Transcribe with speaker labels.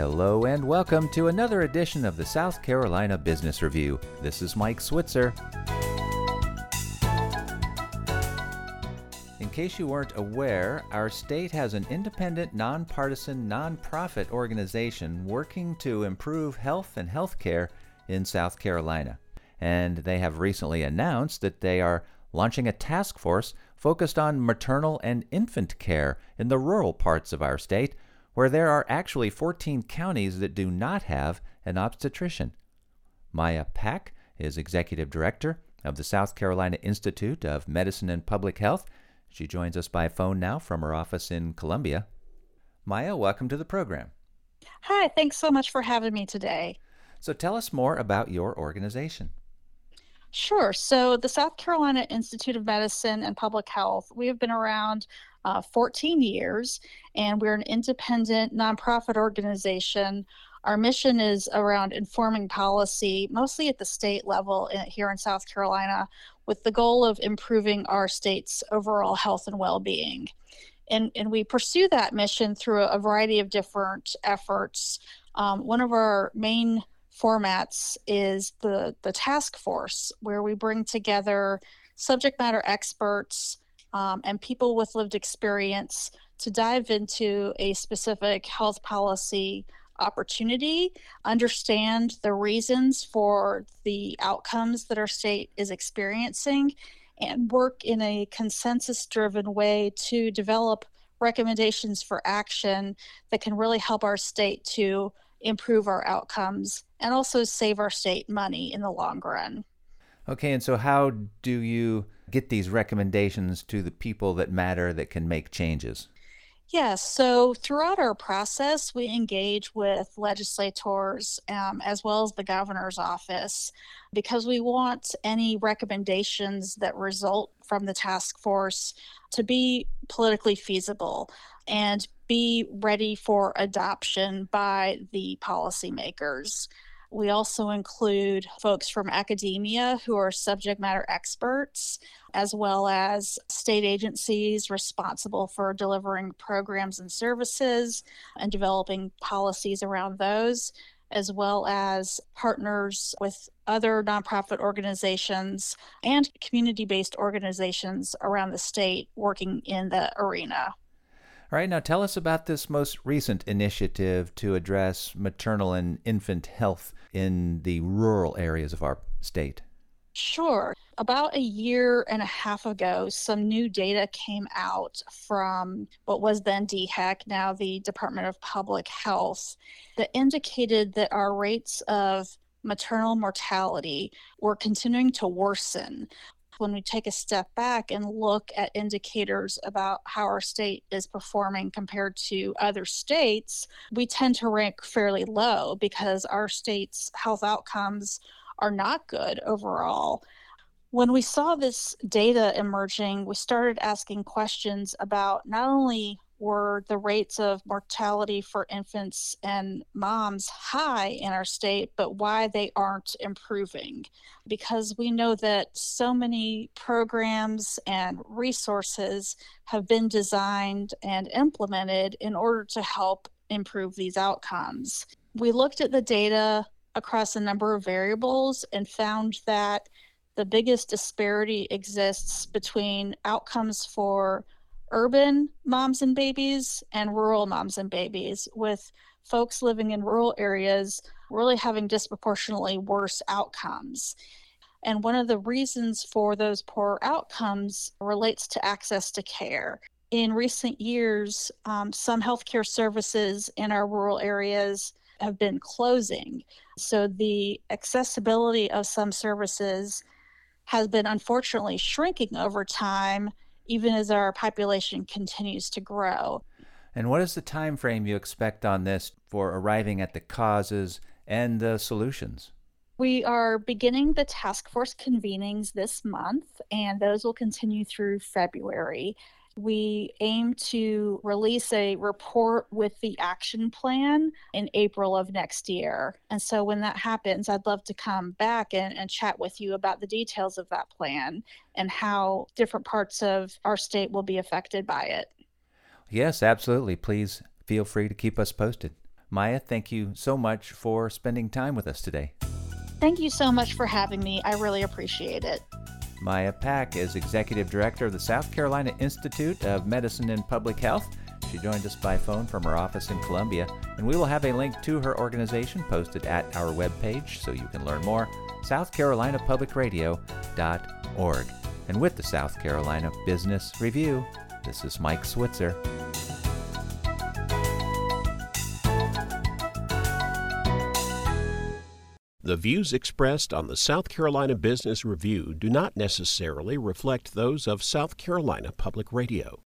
Speaker 1: Hello and welcome to another edition of the South Carolina Business Review. This is Mike Switzer. In case you weren't aware, our state has an independent, nonpartisan, nonprofit organization working to improve health and healthcare in South Carolina. And they have recently announced that they are launching a task force focused on maternal and infant care in the rural parts of our state, where there are actually 14 counties that do not have an obstetrician. Maya Pack is Executive Director of the South Carolina Institute of Medicine and Public Health. She joins us by phone now from her office in Columbia. Maya, welcome to the program.
Speaker 2: Hi, thanks so much for having me today.
Speaker 1: So tell us more about your organization.
Speaker 2: Sure. So the South Carolina Institute of Medicine and Public Health, we have been around 14 years, and we're an independent nonprofit organization. Our mission is around informing policy, mostly at the state level here in South Carolina, with the goal of improving our state's overall health and well-being. And we pursue that mission through a variety of different efforts. One of our main formats is the task force, where we bring together subject matter experts and people with lived experience to dive into a specific health policy opportunity, understand the reasons for the outcomes that our state is experiencing, and work in a consensus-driven way to develop recommendations for action that can really help our state to improve our outcomes and also save our state money in the long run.
Speaker 1: Okay, and so how do you get these recommendations to the people that matter that can make changes?
Speaker 2: Yes, so throughout our process, we engage with legislators as well as the governor's office because we want any recommendations that result from the task force to be politically feasible and be ready for adoption by the policymakers. We also include folks from academia who are subject matter experts, as well as state agencies responsible for delivering programs and services and developing policies around those, as well as partners with other nonprofit organizations and community-based organizations around the state working in the arena.
Speaker 1: All right, now tell us about this most recent initiative to address maternal and infant health in the rural areas of our state.
Speaker 2: Sure. About a year and a half ago, some new data came out from what was then DHEC, now the Department of Public Health, that indicated that our rates of maternal mortality were continuing to worsen. When we take a step back and look at indicators about how our state is performing compared to other states, we tend to rank fairly low because our state's health outcomes are not good overall. When we saw this data emerging, we started asking questions about not only were the rates of mortality for infants and moms high in our state, but why they aren't improving. Because we know that so many programs and resources have been designed and implemented in order to help improve these outcomes. We looked at the data across a number of variables and found that the biggest disparity exists between outcomes for urban moms and babies and rural moms and babies, with folks living in rural areas really having disproportionately worse outcomes. And one of the reasons for those poor outcomes relates to access to care. In recent years, some healthcare services in our rural areas have been closing. So the accessibility of some services has been unfortunately shrinking over time, even as our population continues to grow.
Speaker 1: And what is the time frame you expect on this for arriving at the causes and the solutions?
Speaker 2: We are beginning the task force convenings this month, and those will continue through February. We aim to release a report with the action plan in April of next year. And so when that happens, I'd love to come back and chat with you about the details of that plan and how different parts of our state will be affected by it.
Speaker 1: Yes, absolutely. Please feel free to keep us posted. Maya, thank you so much for spending time with us today.
Speaker 2: Thank you so much for having me. I really appreciate it.
Speaker 1: Maya Pack is Executive Director of the South Carolina Institute of Medicine and Public Health. She joined us by phone from her office in Columbia, and we will have a link to her organization posted at our webpage so you can learn more, southcarolinapublicradio.org. And with the South Carolina Business Review, this is Mike Switzer.
Speaker 3: The views expressed on the South Carolina Business Review do not necessarily reflect those of South Carolina Public Radio.